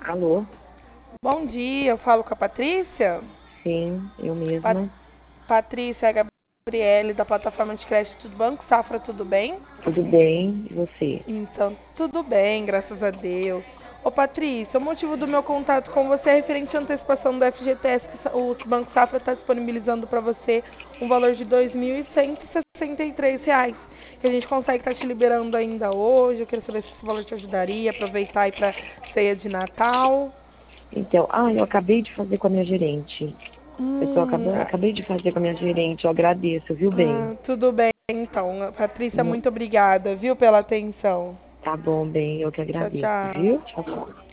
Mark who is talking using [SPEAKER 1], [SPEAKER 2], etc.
[SPEAKER 1] Alô?
[SPEAKER 2] Bom dia, eu falo com a Patrícia.
[SPEAKER 1] Sim, eu
[SPEAKER 2] Pa-
[SPEAKER 1] mesma.
[SPEAKER 2] Patrícia, é a Gabriele, da plataforma de crédito do Banco Safra, tudo bem?
[SPEAKER 1] Tudo bem? E você?
[SPEAKER 2] Então, tudo bem, graças a Deus. Ô Patrícia, o motivo do meu contato com você é referente à antecipação do FGTS que o Banco Safra está disponibilizando para você um valor de R$ 2.163, que a gente consegue estar te liberando ainda hoje. Eu queria saber se esse valor te ajudaria, aproveitar aí para ceia de Natal.
[SPEAKER 1] Então, eu acabei de fazer com a minha gerente. Acabei de fazer com a minha gerente, eu agradeço, viu, bem?
[SPEAKER 2] Tudo bem, então. Patrícia,
[SPEAKER 1] Não-
[SPEAKER 2] muito obrigada, viu, pela atenção.
[SPEAKER 1] Tá bom, bem, eu que
[SPEAKER 2] Tchau,
[SPEAKER 1] agradeço,
[SPEAKER 2] tchau.
[SPEAKER 1] viu? Tchau, tchau.